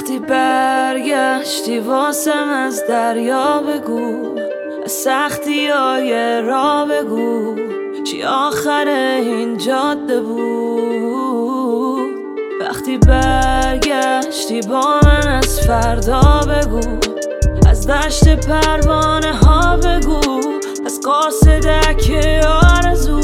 وقتی برگشتی واسم از دریا بگو، از سختی های را بگو، چی آخر این جاده بود. وقتی برگشتی با من از فردا بگو، از دشت پروانه ها بگو، از قاصدک آرزو.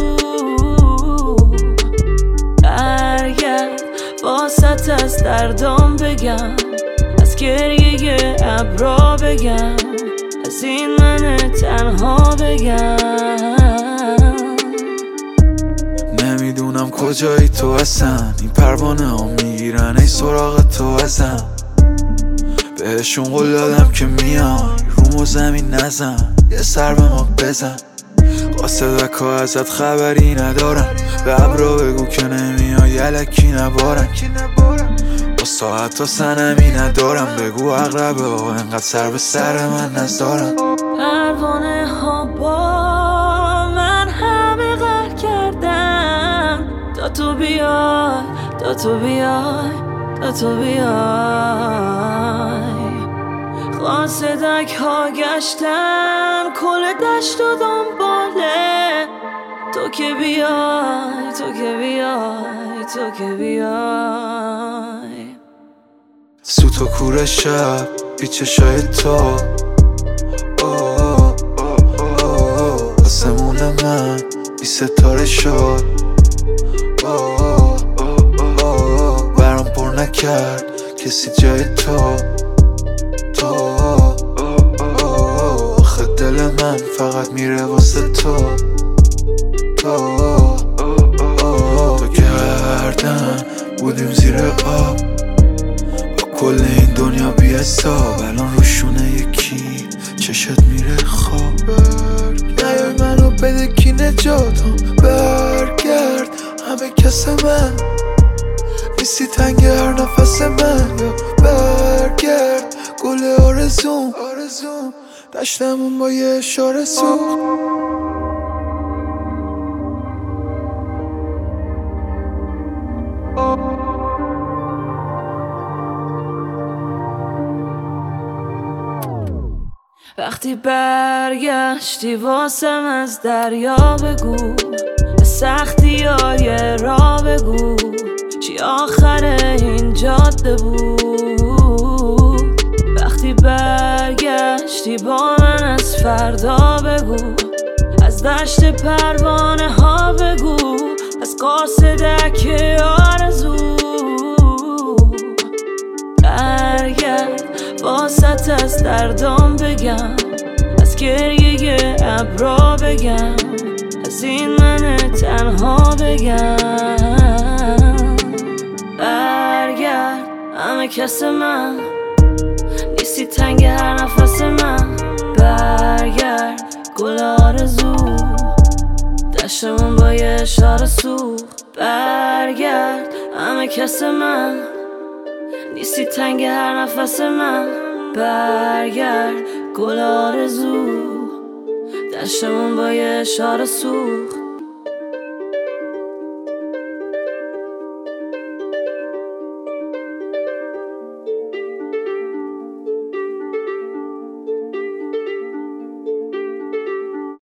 برگرد واسط از دردام بگم، از گریه ابرا بگم، از این من تنها بگم. نمیدونم کجایی تو اصلا، این پروانه ها میگیرن ای سراغ تو ازم. بهشون قول دادم که میان رومو زمین نزن، یه سر به ما بزن. قاصدک ها ازت خبری ندارن، به ابرا بگو که نمیای یلکی نبارن. با ساعت ها سنمی ندارم، بگو اقربه ها انقدر سر به سر من نذارن. پروانه ها با من همه غر کردن، تا تو بیای، تا تو بیای، تا تو بیای. قاصدک ها گشتن کل دشت و دنباله، تو که بیای، تو که بیای، تو که بیای. سوت و کور شب بی چشای تو، آسمون من بی ستاره شد. برام پر نکرد کسی جای تو. آخه دل من فقط میره واسه تو. بگردن بودیم زیر آب، با کل این دنیا بی حساب. الان روشونه یکی چشت میره خواب. نیای منو بده کی نجاتم، برگرد همه کس من نیستی تنگ هر نفس من. برگرد گل آرزوم، دشتمون با یه اشاره سوخت. وقتی برگشتی واسم از دریا بگو، از سختی های را بگو، چی آخر این جاده بود. وقتی برگشتی با من از فردا بگو، از دشت پروانه ها بگو، از قاصدک آرزو. برگرد واسط از دردام بگم، از گریه ابرا بگم، از این من تنها بگم. برگرد همه کس من نیستی تنگ هر نفس من. برگرد گل آرزو، دشتمون با یه اشاره سوخت. برگرد همه کس من نیستی تنگ هر نفس من. برگرد گل آرزو، دشتمون با یه اشاره سوخت.